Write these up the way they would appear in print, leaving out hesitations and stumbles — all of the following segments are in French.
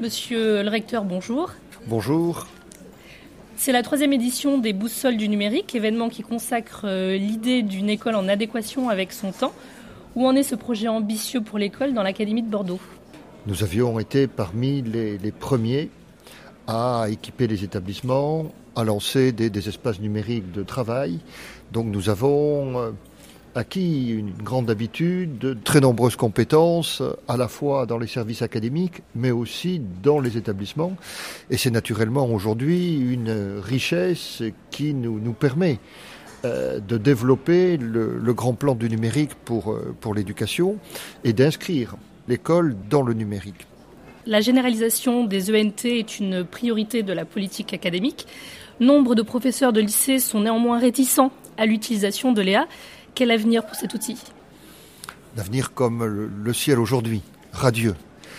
Monsieur le recteur, bonjour. Bonjour. C'est la 3e édition des Boussoles du numérique, événement qui consacre l'idée d'une école en adéquation avec son temps. Où en est ce projet ambitieux pour l'école dans l'Académie de Bordeaux ? Nous avions été parmi les premiers à équiper les établissements, à lancer des espaces numériques de travail. Donc nous avons acquis une grande habitude, de très nombreuses compétences, à la fois dans les services académiques, mais aussi dans les établissements. Et c'est naturellement aujourd'hui une richesse qui nous permet de développer le grand plan du numérique pour l'éducation et d'inscrire l'école dans le numérique. La généralisation des ENT est une priorité de la politique académique. Nombre de professeurs de lycée sont néanmoins réticents à l'utilisation de l'EA. Quel avenir pour cet outil ? L'avenir comme le ciel aujourd'hui, radieux.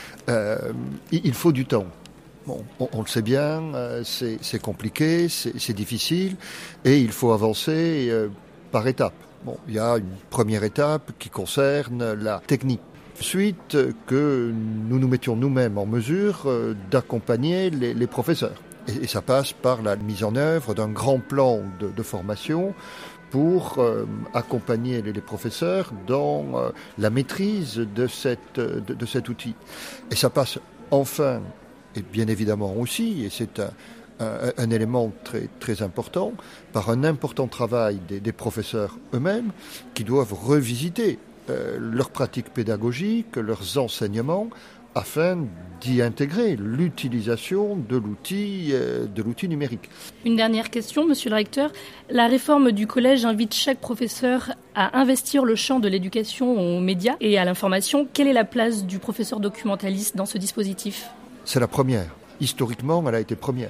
Il faut du temps. Bon, on le sait bien, c'est compliqué, c'est difficile, et il faut avancer par étapes. Bon, il y a une première étape qui concerne la technique. Ensuite, que nous nous mettions nous-mêmes en mesure d'accompagner les professeurs. Et ça passe par la mise en œuvre d'un grand plan de formation pour accompagner les professeurs dans la maîtrise de cet outil. Et ça passe enfin, et bien évidemment aussi, et c'est un élément très, très important, par un important travail des professeurs eux-mêmes qui doivent revisiter leurs pratiques pédagogiques, leurs enseignements, afin d'y intégrer l'utilisation de l'outil numérique. Une dernière question, monsieur le recteur. La réforme du collège invite chaque professeur à investir le champ de l'éducation aux médias et à l'information. Quelle est la place du professeur documentaliste dans ce dispositif ? C'est la première. Historiquement, elle a été première.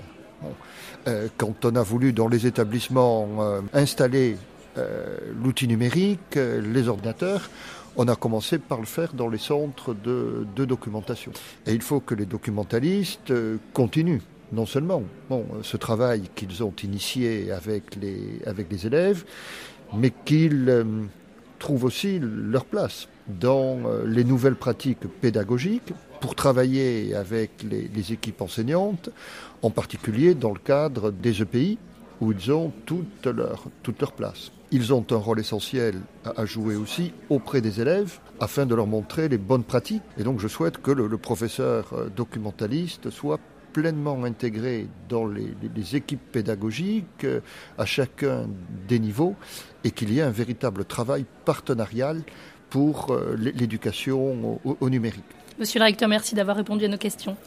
Quand on a voulu dans les établissements installer l'outil numérique, les ordinateurs, on a commencé par le faire dans les centres de documentation. Et il faut que les documentalistes continuent, non seulement ce travail qu'ils ont initié avec les élèves, mais qu'ils trouvent aussi leur place dans les nouvelles pratiques pédagogiques pour travailler avec les équipes enseignantes, en particulier dans le cadre des EPI, où ils ont toute leur place. Ils ont un rôle essentiel à jouer aussi auprès des élèves afin de leur montrer les bonnes pratiques. Et donc je souhaite que le professeur documentaliste soit pleinement intégré dans les équipes pédagogiques à chacun des niveaux et qu'il y ait un véritable travail partenarial pour l'éducation au numérique. Monsieur le recteur, merci d'avoir répondu à nos questions.